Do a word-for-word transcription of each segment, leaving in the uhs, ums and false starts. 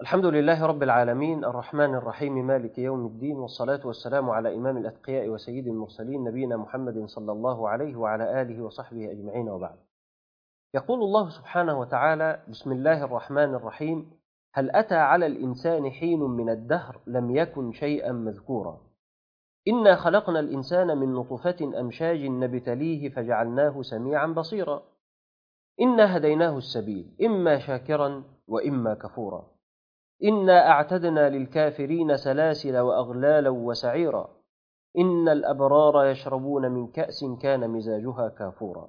الحمد لله رب العالمين الرحمن الرحيم مالك يوم الدين، والصلاة والسلام على إمام الأتقياء وسيد المرسلين نبينا محمد صلى الله عليه وعلى آله وصحبه أجمعين، وبعد. يقول الله سبحانه وتعالى: بسم الله الرحمن الرحيم: هل أتى على الإنسان حين من الدهر لم يكن شيئا مذكورا إنا خلقنا الإنسان من نطفة أمشاج نبتليه فجعلناه سميعا بصيرا إنا هديناه السبيل إما شاكرا وإما كفورا إنا أعتدنا للكافرين سلاسل وأغلالا وسعيرا إن الأبرار يشربون من كأس كان مزاجها كافورا.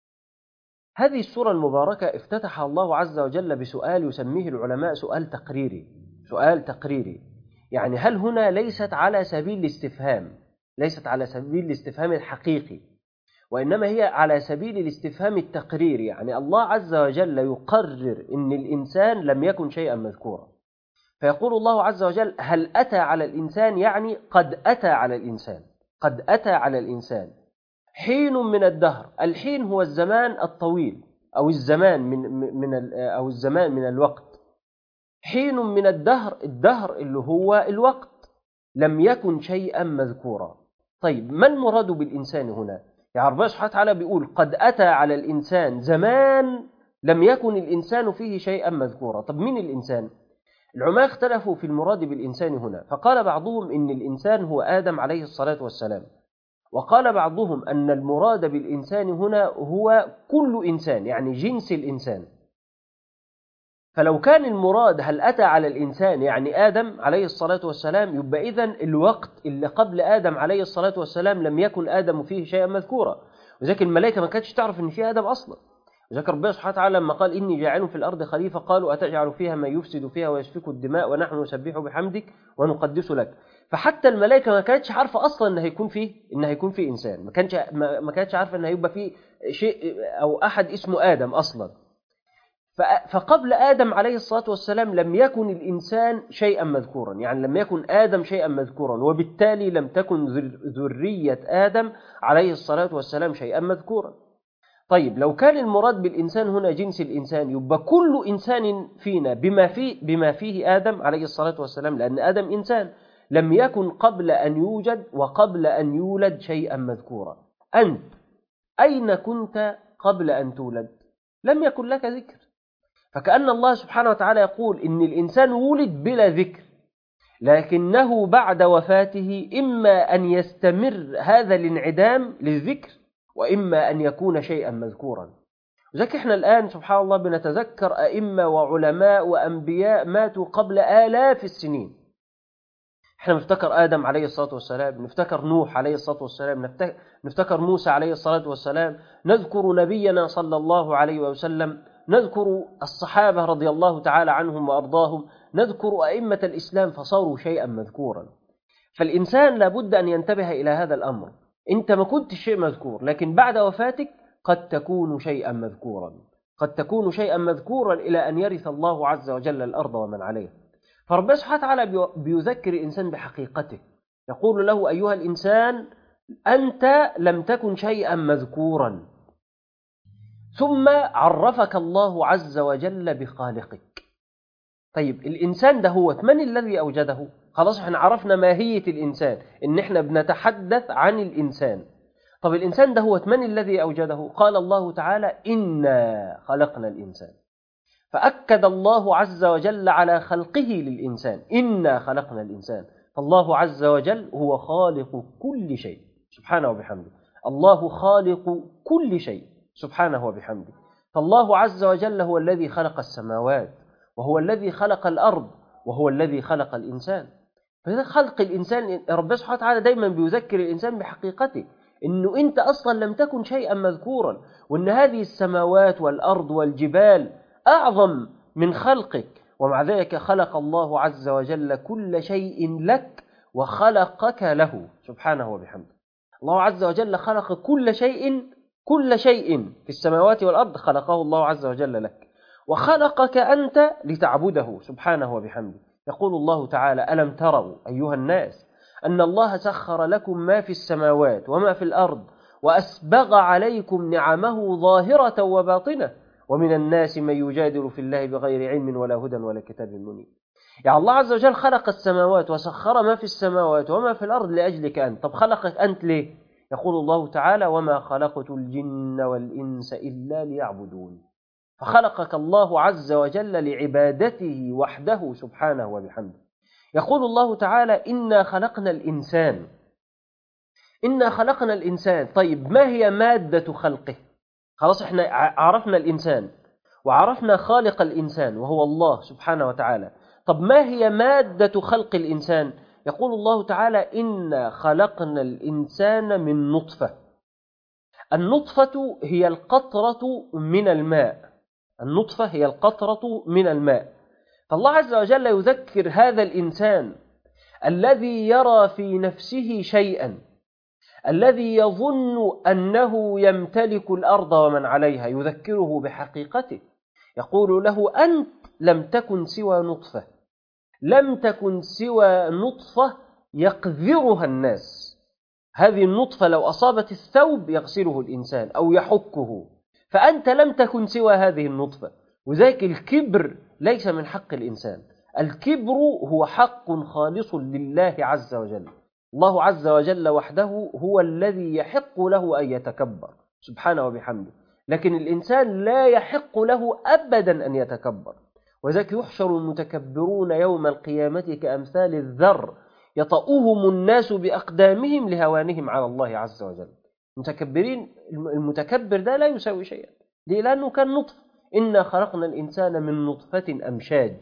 هذه السورة المباركة افتتح الله عز وجل بسؤال يسميه العلماء سؤال تقريري سؤال تقريري يعني هل هنا ليست على سبيل الاستفهام ليست على سبيل الاستفهام الحقيقي، وإنما هي على سبيل الاستفهام التقريري. يعني الله عز وجل يقرر إن الإنسان لم يكن شيئا مذكورا، فيقول الله عز وجل: هل أتى على الإنسان، يعني قد أتى على الإنسان قد أتى على الإنسان حين من الدهر. الحين هو الزمان الطويل أو الزمان من من أو الزمان من الوقت. حين من الدهر، الدهر اللي هو الوقت، لم يكن شيئا مذكورا. طيب، ما المراد بالإنسان هنا؟ يعني ربنا سبحانه وتعالى بيقول قد أتى على الإنسان زمان لم يكن الإنسان فيه شيئا مذكورا. طب مين الإنسان؟ العلماء اختلفوا في المراد بالإنسان هنا، فقال بعضهم إن الإنسان هو آدم عليه الصلاة والسلام، وقال بعضهم أن المراد بالإنسان هنا هو كل إنسان، يعني جنس الإنسان. فلو كان المراد هل أتى على الإنسان يعني آدم عليه الصلاة والسلام، يبقى إذن الوقت اللي قبل آدم عليه الصلاة والسلام لم يكن آدم فيه شيئا مذكورا، وذلك الملائكة ما كانتش تعرف أن فيه آدم أصلا. ذكر ربنا سبحانه وتعالى لما قال: إني جاعل في الأرض خليفة قالوا أتجعل فيها من يفسد فيها ويسفك الدماء ونحن نسبح بحمدك ونقدس لك. فحتى الملائكة ما كانتش عارفة أصلا إن هيكون فيه إن هيكون فيه إنسان، ما كانتش ما كانتش عارفة إن هيبقى فيه شيء أو أحد اسمه آدم أصلا. فقبل آدم عليه الصلاة والسلام لم يكن الإنسان شيئا مذكورا، يعني لم يكن آدم شيئا مذكورا، وبالتالي لم تكن ذرية آدم عليه الصلاة والسلام شيئا مذكورا. طيب، لو كان المراد بالإنسان هنا جنس الإنسان، يبقى كل إنسان فينا بما فيه, بما فيه آدم عليه الصلاة والسلام، لأن آدم إنسان لم يكن قبل أن يوجد وقبل أن يولد شيئا مذكورا. أنت أين كنت قبل أن تولد؟ لم يكن لك ذكر. فكأن الله سبحانه وتعالى يقول إن الإنسان ولد بلا ذكر، لكنه بعد وفاته إما أن يستمر هذا الانعدام للذكر، وإما أن يكون شيئا مذكورا. وذلك إحنا الآن سبحان الله بنتذكر أئمة وعلماء وأنبياء ماتوا قبل آلاف السنين. إحنا نفتكر آدم عليه الصلاة والسلام، نفتكر نوح عليه الصلاة والسلام، نفتكر موسى عليه الصلاة والسلام، نذكر نبينا صلى الله عليه وسلم، نذكر الصحابة رضي الله تعالى عنهم وأرضاهم، نذكر أئمة الإسلام، فصاروا شيئا مذكورا. فالإنسان لابد أن ينتبه إلى هذا الأمر. أنت ما كنت شيء مذكور، لكن بعد وفاتك قد تكون شيئا مذكورا قد تكون شيئا مذكورا إلى أن يرث الله عز وجل الأرض ومن عليها. فربنا سبحانه وتعالى بيذكر الإنسان بحقيقته، يقول له: أيها الإنسان أنت لم تكن شيئا مذكورا. ثم عرفك الله عز وجل بخالقك. طيب، الإنسان ده هو من الذي أوجده؟ خلاص احنا عرفنا ماهية الإنسان، إن احنا بنتحدث عن الإنسان. طب الإنسان ده هو من الذي أوجده؟ قال الله تعالى: إنا خلقنا الإنسان. فأكد الله عز وجل على خلقه للإنسان، إنا خلقنا الإنسان. فالله عز وجل هو خالق كل شيء سبحانه وبحمده. الله خالق كل شيء سبحانه وبحمده. فالله عز وجل هو الذي خلق السماوات، وهو الذي خلق الأرض، وهو الذي خلق الإنسان. فإذا خلق الإنسان، ربنا سبحانه وتعالى دايما بيذكر الإنسان بحقيقته، إنه أنت أصلا لم تكن شيئا مذكورا، وإن هذه السماوات والأرض والجبال أعظم من خلقك، ومع ذلك خلق الله عز وجل كل شيء لك وخلقك له سبحانه وبحمده. الله عز وجل خلق كل شيء كل شيء في السماوات والأرض خلقه الله عز وجل لك، وخلقك أنت لتعبده سبحانه وبحمده. يقول الله تعالى: ألم تروا أيها الناس أن الله سخر لكم ما في السماوات وما في الأرض وأسبغ عليكم نعمه ظاهرة وباطنة ومن الناس من يجادل في الله بغير علم ولا هدى ولا كتاب منير. يعني الله عز وجل خلق السماوات وسخر ما في السماوات وما في الأرض لأجلك أنت. طب خلقك أنت ليه؟ يقول الله تعالى: وما خلقت الجن والإنس إلا ليعبدون. فخلقك الله عز وجل لعبادته وحده سبحانه وبحمده. يقول الله تعالى: إنا خلقنا الإنسان إنا خلقنا الإنسان. طيب ما هي مادة خلقه؟ خلاص احنا عرفنا الإنسان وعرفنا خالق الإنسان وهو الله سبحانه وتعالى. طب ما هي مادة خلق الإنسان؟ يقول الله تعالى: إنا خلقنا الإنسان من نطفة. النطفة هي القطرة من الماء. النطفة هي القطرة من الماء. فالله عز وجل يذكر هذا الإنسان الذي يرى في نفسه شيئا، الذي يظن أنه يمتلك الأرض ومن عليها، يذكره بحقيقته. يقول له: أنت لم تكن سوى نطفة، لم تكن سوى نطفة يقذرها الناس. هذه النطفة لو أصابت الثوب يغسله الإنسان أو يحكه، فأنت لم تكن سوى هذه النطفة. وذلك الكبر ليس من حق الإنسان. الكبر هو حق خالص لله عز وجل. الله عز وجل وحده هو الذي يحق له أن يتكبر سبحانه وبحمده، لكن الإنسان لا يحق له أبدا أن يتكبر. وذلك يحشر المتكبرون يوم القيامة كأمثال الذر يطؤهم الناس بأقدامهم لهوانهم على الله عز وجل. المتكبرين، المتكبر ده لا يساوي شيئا، ليه؟ لأنه كان نطفة. إنا خلقنا الإنسان من نطفة أمشاج.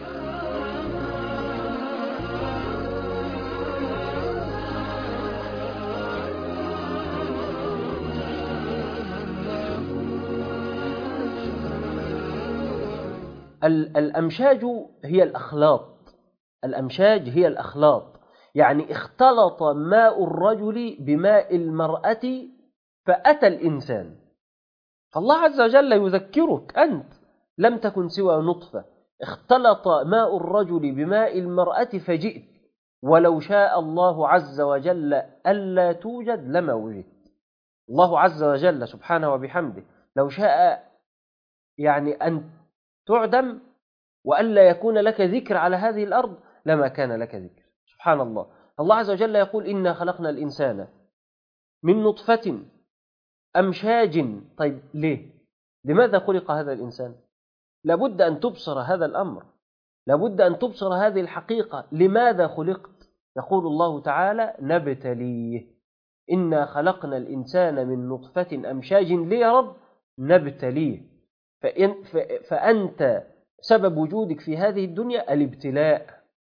الأمشاج هي الأخلاط. الأمشاج هي الأخلاط، يعني اختلط ماء الرجل بماء المرأة فأتى الإنسان. فالله عز وجل يذكرك: أنت لم تكن سوى نطفة، اختلط ماء الرجل بماء المرأة فجئت، ولو شاء الله عز وجل ألا توجد لما وجدت. الله عز وجل سبحانه وبحمده لو شاء يعني أن تعدم وألا يكون لك ذكر على هذه الأرض لما كان لك ذكر. سبحان الله. الله عز وجل يقول: إنا خلقنا الإنسان من نطفة أمشاج. طيب ليه؟ لماذا خلق هذا الإنسان؟ لابد أن تبصر هذا الأمر، لابد أن تبصر هذه الحقيقة. لماذا خلقت؟ يقول الله تعالى: نبتليه. إنا خلقنا الإنسان من نطفة أمشاج. ليه يا رب؟ نبتليه. فإن فأنت سبب وجودك في هذه الدنيا الابتلاء.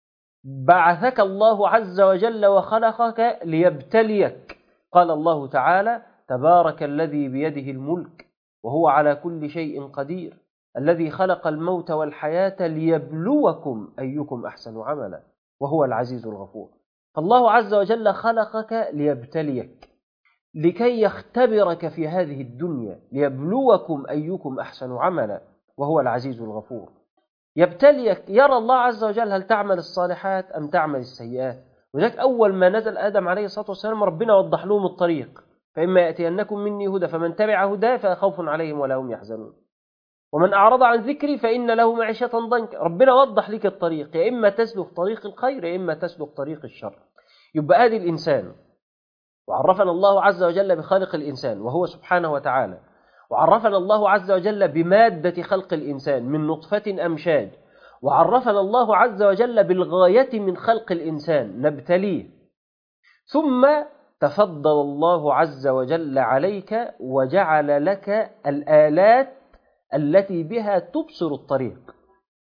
بعثك الله عز وجل وخلقك ليبتليك. قال الله تعالى: تبارك الذي بيده الملك وهو على كل شيء قدير، الذي خلق الموت والحياة ليبلوكم أيكم أحسن عملا وهو العزيز الغفور. فالله عز وجل خلقك ليبتليك، لكي يختبرك في هذه الدنيا، ليبلوكم أيكم أحسن عملا وهو العزيز الغفور. يبتليك، يرى الله عز وجل هل تعمل الصالحات أم تعمل السيئات. وذلك أول ما نزل آدم عليه الصلاة والسلام ربنا وضح لهم الطريق: فإما يأتينكم مني هدى فمن تبع هداي فلا خوف عليهم ولا هم يحزنون، ومن أعرض عن ذكري فإن له معيشة ضنكا. ربنا وضح لك الطريق، يا إما تسلك طريق الخير يا إما تسلك طريق الشر. يبقى آدي الإنسان، وعرفنا الله عز وجل بخالق الإنسان وهو سبحانه وتعالى، وعرفنا الله عز وجل بمادة خلق الإنسان من نطفة أمشاج، وعرفنا الله عز وجل بالغاية من خلق الإنسان نبتليه. ثم تفضل الله عز وجل عليك وجعل لك الآلات التي بها تبصر الطريق،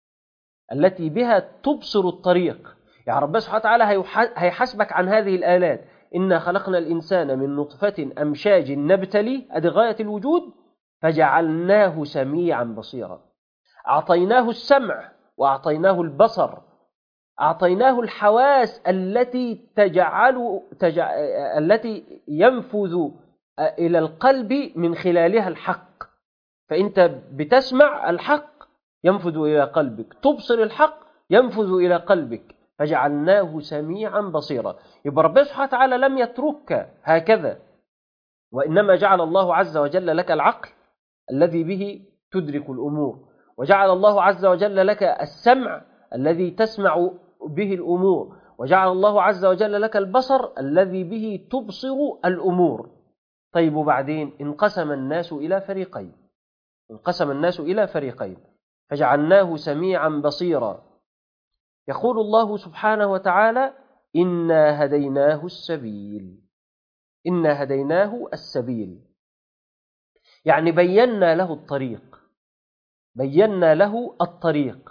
التي بها تبصر الطريق. يعني ربنا سبحانه وتعالى هيحاسبك عن هذه الآلات. إنا خلقنا الإنسان من نطفة أمشاج نبتلي، أدي غاية الوجود، فجعلناه سميعا بصيرا. أعطيناه السمع وأعطيناه البصر، أعطيناه الحواس التي تجعل تجع... التي ينفذ إلى القلب من خلالها الحق. فأنت بتسمع الحق ينفذ إلى قلبك، تبصر الحق ينفذ إلى قلبك، فجعلناه سميعا بصيرا. يبقى ربنا سبحانه وتعالى لم يتركك هكذا، وإنما جعل الله عز وجل لك العقل الذي به تدرك الأمور، وجعل الله عز وجل لك السمع الذي تسمع به الأمور، وجعل الله عز وجل لك البصر الذي به تبصر الأمور. طيب وبعدين انقسم الناس إلى فريقين انقسم الناس إلى فريقين فجعلناه سميعا بصيرا. يقول الله سبحانه وتعالى: إنا هديناه السبيل إنا هديناه السبيل يعني بينا له الطريق بينا له الطريق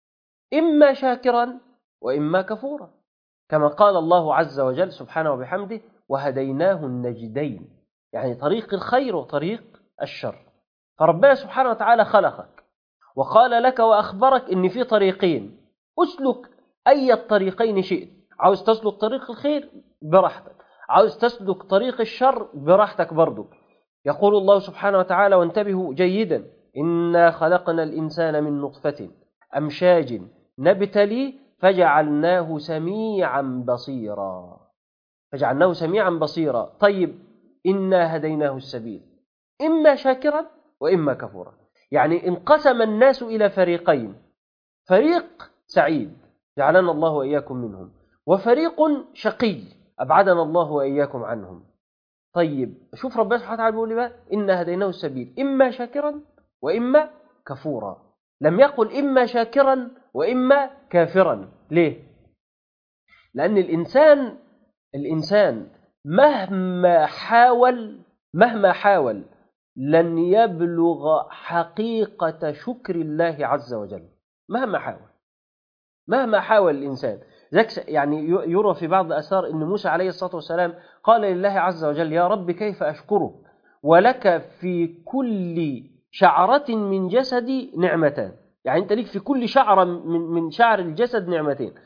إما شاكرا وإما كفورا، كما قال الله عز وجل سبحانه وبحمده: وهديناه النجدين، يعني طريق الخير وطريق الشر. فربنا سبحانه وتعالى خلقك وقال لك وأخبرك إن في طريقين، أسلك أي الطريقين شئت. عاوز تسلك طريق الخير براحتك، عاوز تسلك طريق الشر براحتك برضو. يقول الله سبحانه وتعالى، وانتبهوا جيدا: إنا خلقنا الإنسان من نطفة أمشاج نبتلي فجعلناه سميعا بصيرا فجعلناه سميعا بصيرا طيب، إنا هديناه السبيل إما شاكرا وإما كفورا. يعني انقسم الناس إلى فريقين: فريق سعيد جعلنا الله وإياكم منهم، وفريق شقي أبعدنا الله وإياكم عنهم. طيب شوف ربنا سبحانه وتعالى بيقول لي بقى: إنا هديناه السبيل إما شاكرا وإما كفورا. لم يقل إما شاكرا وإما كافرا. ليه؟ لأن الإنسان الإنسان مهما حاول مهما حاول لن يبلغ حقيقة شكر الله عز وجل. مهما حاول مهما حاول الإنسان. يعني يرى في بعض الآثار أن موسى عليه الصلاة والسلام قال لله عز وجل: يا رب كيف أشكرك ولك في كل شعرة من جسدي نعمتان. يعني أنت ليك في كل شعرة من شعر الجسد نعمتين،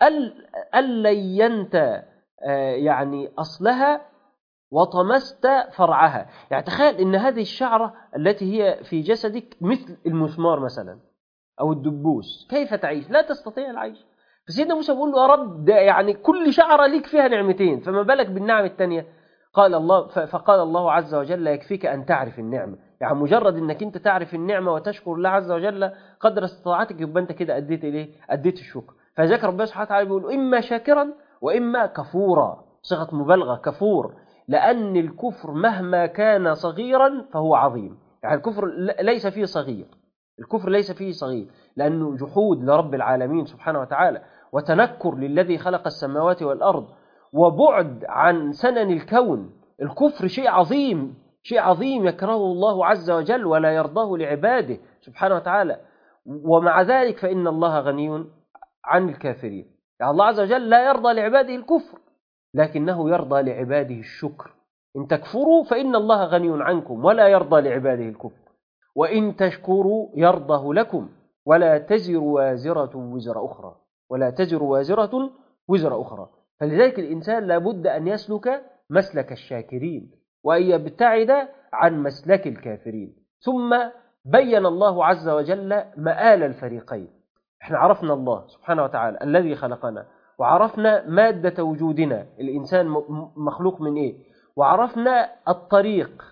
أن لينت يعني أصلها وطمست فرعها. يعني تخيل أن هذه الشعرة التي هي في جسدك مثل المسمار مثلا أو الدبوس، كيف تعيش؟ لا تستطيع العيش. فسيدنا موسى بيقول له: يا رب ده يعني كل شعرة ليك فيها نعمتين، فما بالك بالنعم التانية؟ قال الله فقال الله عز وجل: يكفيك أن تعرف النعمة. يعني مجرد أنك أنت تعرف النعمة وتشكر الله عز وجل قدر استطاعتك، يبقى أنت كده أديت إليه أديت الشكر. فذكر ربنا سبحانه وتعالى بيقول: إما شاكرا وإما كفورا، صيغة مبالغة كفور، لأن الكفر مهما كان صغيرا فهو عظيم. يعني الكفر ليس فيه صغير الكفر ليس فيه صغير لأنه جحود لرب العالمين سبحانه وتعالى، وتنكر للذي خلق السماوات والأرض، وبعد عن سنن الكون. الكفر شيء عظيم شيء عظيم يكرهه الله عز وجل ولا يرضاه لعباده سبحانه وتعالى. ومع ذلك فإن الله غني عن الكافرين. يعني الله عز وجل لا يرضى لعباده الكفر، لكنه يرضى لعباده الشكر. إن تكفروا فإن الله غني عنكم ولا يرضى لعباده الكفر، وإن تشكروا يرضه لكم ولا تزر وازرة وزر أخرى ولا تزر وازرة وزر أخرى. فلذلك الإنسان لابد أن يسلك مسلك الشاكرين وأن يبتعد عن مسلك الكافرين. ثم بين الله عز وجل مآل الفريقين. احنا عرفنا الله سبحانه وتعالى الذي خلقنا، وعرفنا مادة وجودنا، الإنسان مخلوق من إيه، وعرفنا الطريق،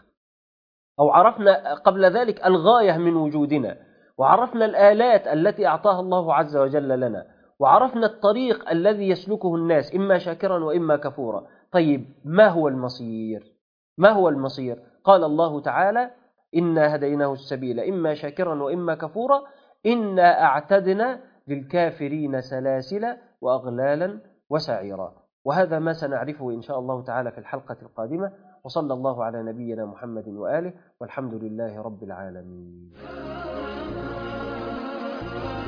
أو عرفنا قبل ذلك الغاية من وجودنا، وعرفنا الآلات التي أعطاها الله عز وجل لنا، وعرفنا الطريق الذي يسلكه الناس إما شاكرا وإما كفورا. طيب ما هو المصير؟ ما هو المصير؟ قال الله تعالى: إنا هديناه السبيل إما شاكرا وإما كفورا إنا أعتدنا للكافرين سلاسل وأغلالا وسعيرا. وهذا ما سنعرفه إن شاء الله تعالى في الحلقة القادمة. وصلى الله على نبينا محمد وآله، والحمد لله رب العالمين.